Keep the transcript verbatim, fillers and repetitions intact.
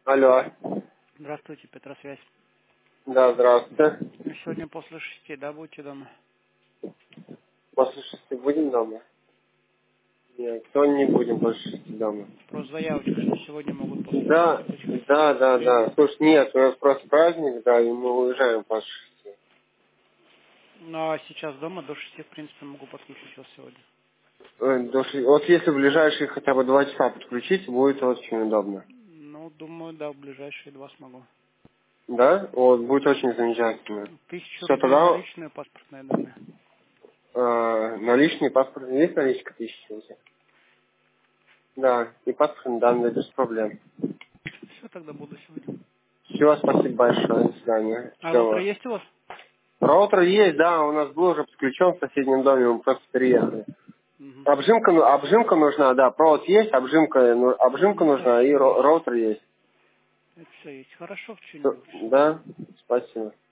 Алло. Здравствуйте, Петросвязь. Да, здравствуйте. Сегодня после шести, да, будете дома? После шести будем дома? Нет, сегодня не будем после шести дома. Просто заявочка, что сегодня могут после шести Да, быть. да, да, да. Слушай, нет, у нас просто праздник, да, и мы уезжаем после шести. Ну, а сейчас дома до шести, в принципе, могу подключить вас сегодня. Ой, до шести. Вот если в ближайшие хотя бы два часа подключить, будет очень удобно. Ну, думаю, да, в ближайшие два смогу. Да? Вот, будет очень замечательно. Тысячу Все, рублей тогда наличные, паспортные данные. э, наличный паспорт. Есть наличка тысячи у тебя? Да, и паспортные данные без проблем. Все, тогда буду сегодня. Все, спасибо большое. До свидания. А роутер Все. есть у вас? Роутер есть, да, у нас был уже подключен в соседнем доме, мы просто переехали. Угу. Обжимка, ну, обжимка нужна, да, провод есть, обжимка, ну, обжимка Угу, это нужна и все ро- есть. роутер есть. Это все есть. Хорошо, в Всё, что-нибудь. да, спасибо.